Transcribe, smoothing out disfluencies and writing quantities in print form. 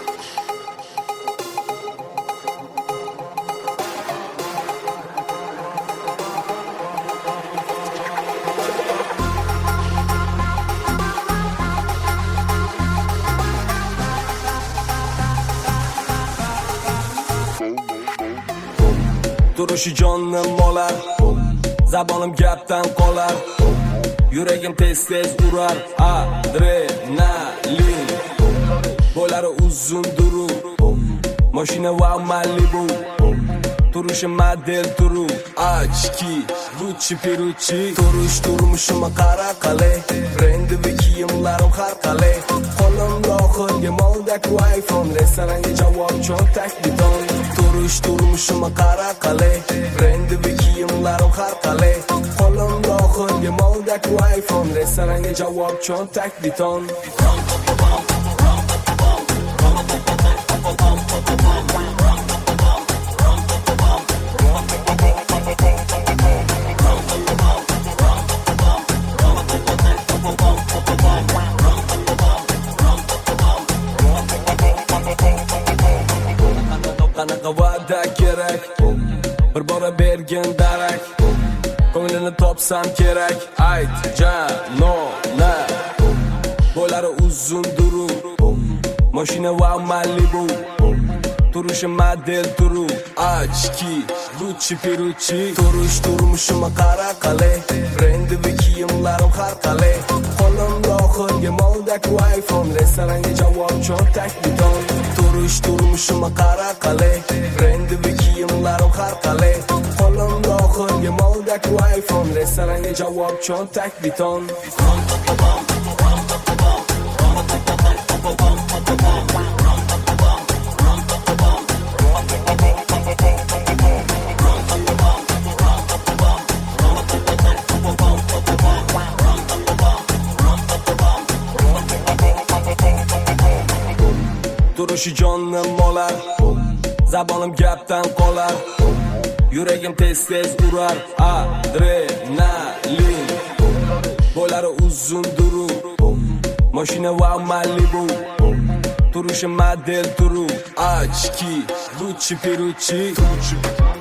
Duruşu jonim olar, zabonim gapdan qolar, yuragim tez-tez urar, adrenalin. Bo'lari uzun durur, mashina va Malibu, turishim model turu, ochki, Gucci, Perucci, turmushimga qara qalay, brendi va kiyimlarim har qalay, qo'limda oxirgi moldak iPhone, restoranga javob cho'ntak bidon. Turmushimga qara qalay, brendi va kiyimlarim har qalay, qo'limda oxirgi moldak iPhone, restoranga javob cho'ntak bidon. Qanaqa va'da kerak, bir bora bergin darak, ko'nglini topsam kerak, ayt janona. Bo'lari uzun durur, mashina va Malibu, turishim model turu, ochki, Gucci, Perucci, turmushimga qara qalay, brendi va kiyimlarim har qalay, qo'limda oxirgi moldak iPhone, restoranga javob cho'ntak bidon. Turmushimga qara qalay, brendi va kiyimlarim har qalay, qo'limda oxirgi moldak iPhone, restoranga javob cho'ntak bidon. Duruşu jonim olar, zabonim gapdan qolar, yuragim tez-tez urar, adrenalin. Bo'lari uzun durur, mashina va Malibu, turishim model turu, ochki, Gucci, Perucci.